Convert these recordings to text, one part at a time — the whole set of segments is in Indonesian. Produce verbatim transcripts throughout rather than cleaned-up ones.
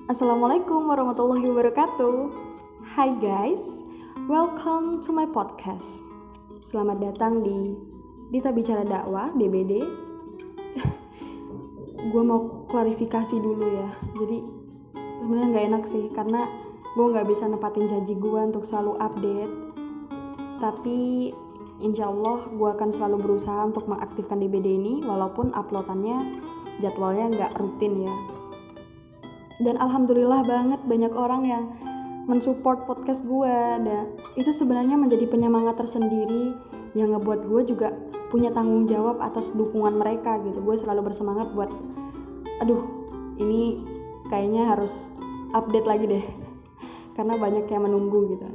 Assalamualaikum warahmatullahi wabarakatuh. Hai guys, welcome to my podcast. Selamat datang di Dita Bicara Dakwah D B D. Gue mau klarifikasi dulu ya. Jadi sebenarnya nggak enak sih karena gue nggak bisa nepatin janji gue untuk selalu update. Tapi insya Allah gue akan selalu berusaha untuk mengaktifkan D B D ini walaupun uploadannya jadwalnya nggak rutin ya. Dan alhamdulillah banget banyak orang yang mensupport podcast gue, dan itu sebenarnya menjadi penyemangat tersendiri yang ngebuat gue juga punya tanggung jawab atas dukungan mereka gitu. Gue selalu bersemangat buat aduh ini kayaknya harus update lagi deh karena banyak yang menunggu gitu.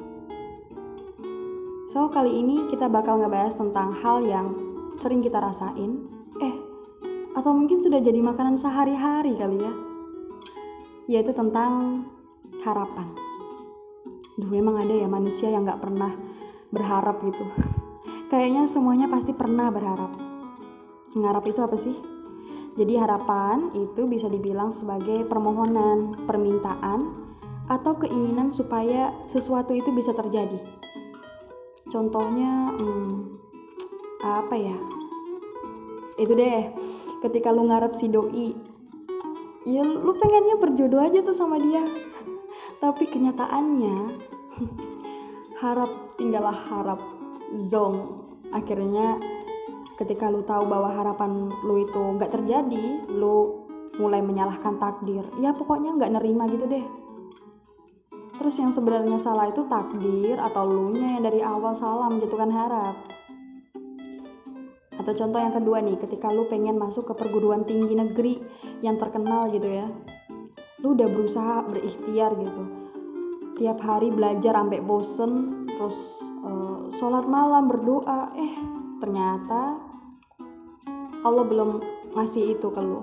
So kali ini kita bakal ngebahas tentang hal yang sering kita rasain eh atau mungkin sudah jadi makanan sehari-hari kali ya, yaitu tentang harapan. Duh, emang ada ya manusia yang gak pernah berharap gitu. Kayaknya semuanya pasti pernah berharap. Ngarap itu apa sih? Jadi harapan itu bisa dibilang sebagai permohonan, permintaan, atau keinginan supaya sesuatu itu bisa terjadi. Contohnya, hmm, apa ya? Itu deh, ketika lu ngarep si doi, ya lu pengennya berjodoh aja tuh sama dia. Tapi kenyataannya harap tinggallah harap, zong. Akhirnya ketika lu tahu bahwa harapan lu itu gak terjadi, lu mulai menyalahkan takdir. Ya pokoknya gak nerima gitu deh. Terus yang sebenarnya salah itu takdir atau lu nya yang dari awal salah menjatuhkan harap. Atau contoh yang kedua nih, ketika lu pengen masuk ke perguruan tinggi negeri yang terkenal gitu ya. Lu udah berusaha berikhtiar gitu. Tiap hari belajar sampai bosen, terus uh, sholat malam berdoa, eh ternyata Allah belum ngasih itu ke lu.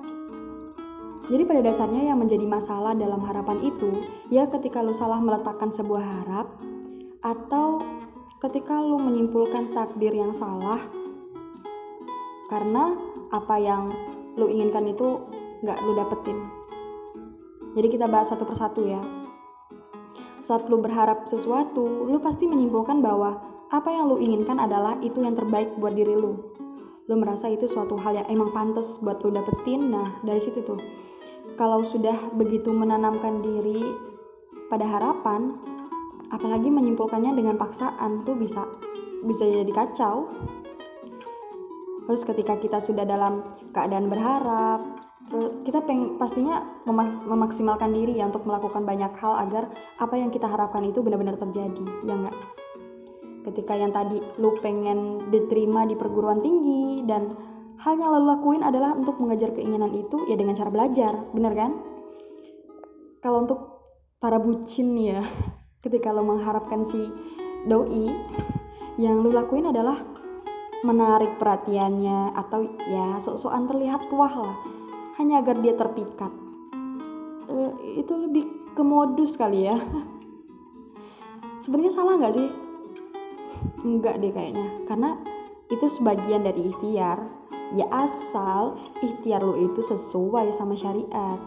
Jadi pada dasarnya yang menjadi masalah dalam harapan itu ya ketika lu salah meletakkan sebuah harap, atau ketika lu menyimpulkan takdir yang salah karena apa yang lu inginkan itu gak lu dapetin. Jadi kita bahas satu persatu ya. Saat lu berharap sesuatu, lu pasti menyimpulkan bahwa apa yang lu inginkan adalah itu yang terbaik buat diri lu. Lu merasa itu suatu hal yang emang pantas buat lu dapetin. Nah dari situ tuh, kalau sudah begitu menanamkan diri pada harapan, apalagi menyimpulkannya dengan paksaan, tuh bisa bisa jadi kacau. Terus ketika kita sudah dalam keadaan berharap, kita peng, pastinya memaksimalkan diri ya untuk melakukan banyak hal agar apa yang kita harapkan itu benar-benar terjadi, ya enggak? Ketika yang tadi lu pengen diterima di perguruan tinggi dan hal yang lu lakuin adalah untuk mengejar keinginan itu ya dengan cara belajar, benar kan? Kalau untuk para bucin nih ya, ketika lu mengharapkan si doi, yang lu lakuin adalah menarik perhatiannya atau ya sok-sokan terlihat wah lah hanya agar dia terpikat. Uh, itu lebih ke modus kali ya. Sebenarnya salah nggak sih? Enggak deh kayaknya, karena itu sebagian dari ikhtiar. Ya asal ikhtiar lo itu sesuai sama syariat.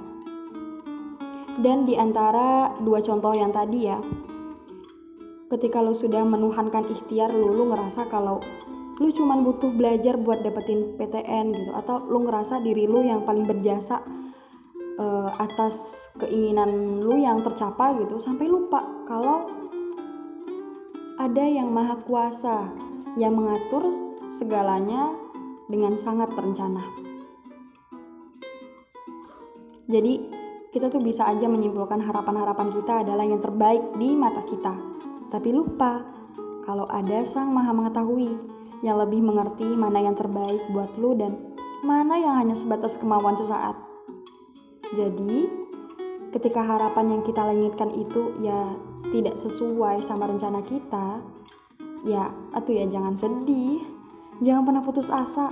Dan di antara dua contoh yang tadi ya, ketika lo sudah menuhankan ikhtiar lo, lo ngerasa kalau lu cuman butuh belajar buat dapetin P T N gitu, atau lu ngerasa diri lu yang paling berjasa uh, atas keinginan lu yang tercapai gitu, sampai lupa kalau ada yang maha kuasa yang mengatur segalanya dengan sangat terencana. Jadi kita tuh bisa aja menyimpulkan harapan-harapan kita adalah yang terbaik di mata kita, tapi lupa kalau ada sang maha mengetahui yang lebih mengerti mana yang terbaik buat lu dan mana yang hanya sebatas kemauan sesaat. Jadi, ketika harapan yang kita langitkan itu ya tidak sesuai sama rencana kita, ya atuh ya jangan sedih, jangan pernah putus asa.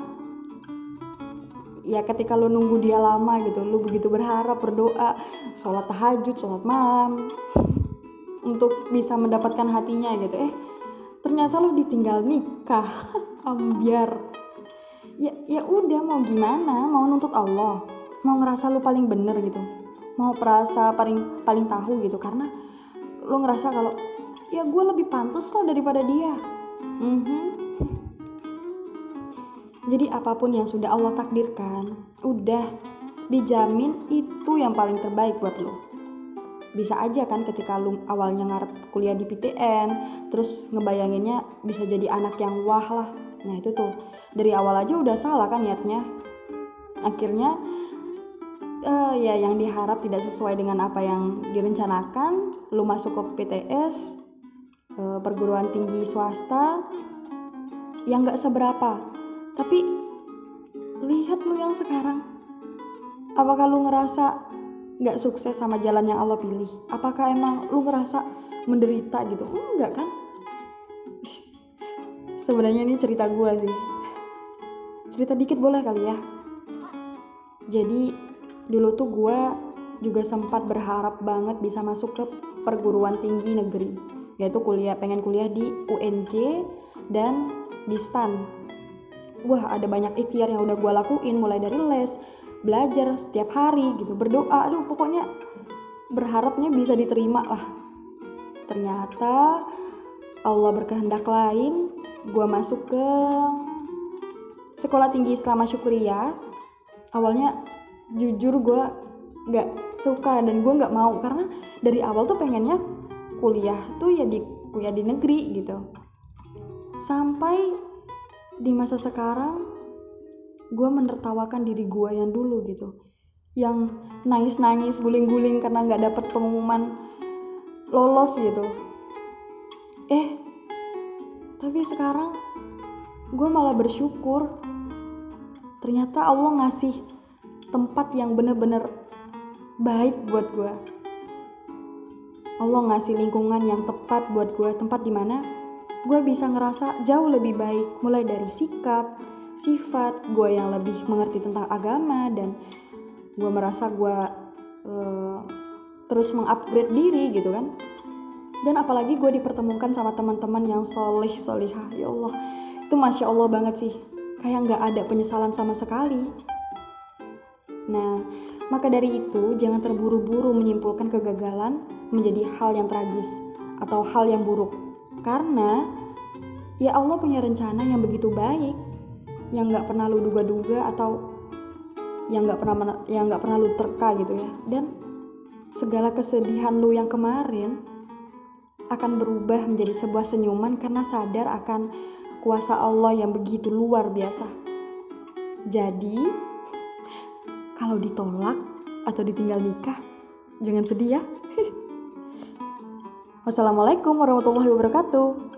Ya ketika lu nunggu dia lama gitu, lu begitu berharap, berdoa, sholat tahajud, sholat malam untuk bisa mendapatkan hatinya gitu, eh ternyata lo ditinggal nikah. Ambiar. Ya ya udah, mau gimana? Mau nuntut Allah? Mau ngerasa lo paling bener gitu? mau perasa paling paling tahu gitu, karena lo ngerasa kalau ya gue lebih pantas loh daripada dia. Mm-hmm. Jadi apapun yang sudah Allah takdirkan, udah dijamin itu yang paling terbaik buat lo. Bisa aja kan ketika lu awalnya ngarep kuliah di P T N, terus ngebayanginnya bisa jadi anak yang wah lah. Nah itu tuh, dari awal aja udah salah kan niatnya. Akhirnya uh, ya yang diharap tidak sesuai dengan apa yang direncanakan. Lu masuk ke P T S, uh, perguruan tinggi swasta, yang gak seberapa. Tapi lihat lu yang sekarang. Apakah lu ngerasa gak sukses sama jalan yang Allah pilih? Apakah emang lu ngerasa menderita gitu? Enggak kan? Sebenarnya ini cerita gue sih. Cerita dikit boleh kali ya. Jadi dulu tuh gue juga sempat berharap banget bisa masuk ke perguruan tinggi negeri, yaitu kuliah pengen kuliah di U N J dan di S T A N. Wah, ada banyak ikhtiar yang udah gue lakuin, mulai dari les, belajar setiap hari gitu, berdoa, aduh pokoknya berharapnya bisa diterima lah. Ternyata Allah berkehendak lain, gue masuk ke Sekolah Tinggi Islam Asyukuriyah. Awalnya jujur gue gak suka dan gue gak mau, karena dari awal tuh pengennya kuliah tuh ya di kuliah di negeri gitu. Sampai di masa sekarang gue menertawakan diri gue yang dulu gitu, yang nangis-nangis guling-guling karena gak dapet pengumuman lolos gitu. Eh tapi sekarang gue malah bersyukur, ternyata Allah ngasih tempat yang bener-bener baik buat gue. Allah ngasih lingkungan yang tepat buat gue, tempat dimana gue bisa ngerasa jauh lebih baik, mulai dari sikap, sifat gue yang lebih mengerti tentang agama, dan gue merasa gue uh, terus mengupgrade diri gitu kan. Dan apalagi gue dipertemukan sama teman-teman yang soleh solihah, ya Allah, itu masya Allah banget sih, kayak nggak ada penyesalan sama sekali. Nah, maka dari itu jangan terburu-buru menyimpulkan kegagalan menjadi hal yang tragis atau hal yang buruk, karena ya Allah punya rencana yang begitu baik, yang nggak pernah lu duga-duga atau yang nggak pernah yang nggak pernah lu terka gitu ya. Dan segala kesedihan lu yang kemarin akan berubah menjadi sebuah senyuman karena sadar akan kuasa Allah yang begitu luar biasa. Jadi kalau ditolak atau ditinggal nikah, jangan sedih ya. Wassalamualaikum warahmatullahi wabarakatuh.